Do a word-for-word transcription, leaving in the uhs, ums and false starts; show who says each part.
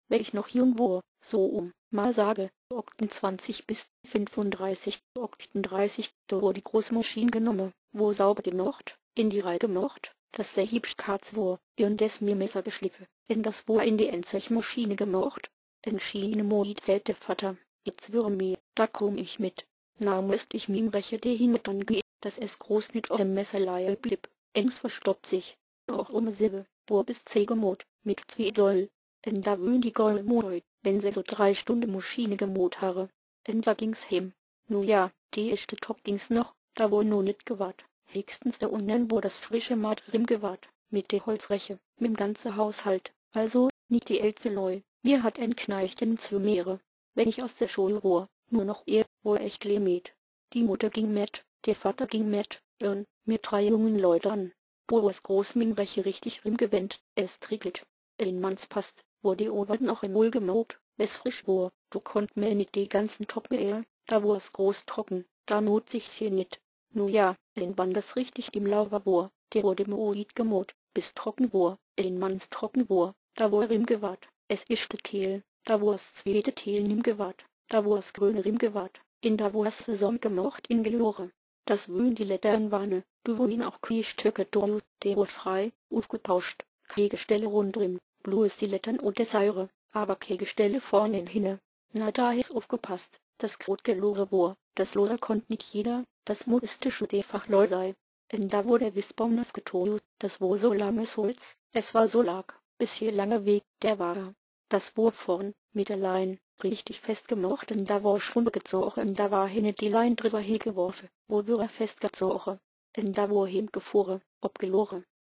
Speaker 1: wenn ich noch jung war, so um, mal sage, achtundzwanzig bis fünfunddreißig, achtunddreißig, da wurde die große Maschine genommen, wo sauber gemacht, in die Reihe gemacht, dass der hübsch Katz war, und des mir Messer geschliffen, in das wo in die Endzeichenmaschine gemacht, in Schiene Moid der Vater, jetzt würre mir, da komm ich mit, na müsst ich mim Reche de hin mit dann gehen, dass es groß nit am Messerleihe blieb, engs verstoppt sich, auch um Sibbe, wo bis zeh gemot, mit zwei Doll, en da wün die Gold Moid, wenn se so drei Stunden Maschine gemot habe, en da ging's hem, nu ja, die erste Top ging's noch, da wo no nit gewart, höchstens da unten wo das frische Mat rim gewart, mit de Holzreche, mit'm ganze Haushalt, also, nicht die ältste Leu, mir hat en Kneichten zu Meere, wenn ich aus der Schule rohr, nur noch er, wo er echt lemet. Die Mutter ging mit, der Vater ging mit, und mir drei jungen Leute an, wo es groß min Reche richtig rim gewend, es trickelt, in Manns passt, wo die Ohren noch im Wohl gemobt, es frisch war, du konnt mir nit die ganzen Toppen eher, da wo es groß trocken, da not sich's hier nit. Nu ja, den wann das richtig im Lauber war, der wurde im Oid gemot, bis trocken war, in Manns trocken war, da wo er rim gewart, es ischte Tehl, da wo es zweite Tehl nimm gewart, da wo es grüne rim gewart, in da wo es Saison gemocht in gelore. Das wün die Lettern wanne, du wo ihn auch Kriechstöcke dort, der wurde frei, aufgepauscht, Kriegestelle rundrim, bloß die Lettern und der Säure, aber Kriegestelle vorne hinne. Na da ist aufgepasst, das grot gelore war, das Loser konnt nicht jeder, das musste schon der Fachleu sei. Denn da wo der Wissbaum aufgetont, das wo so langes Holz, es war so lag, bis hier langer Weg, der war. Das wo vorn, mit der Lein, richtig festgemacht, und da war schon gezogen, und da war hinne die Lein drüber hergeworfen, wo wir festgezogen, und da wo hin gefahren, ob gelore.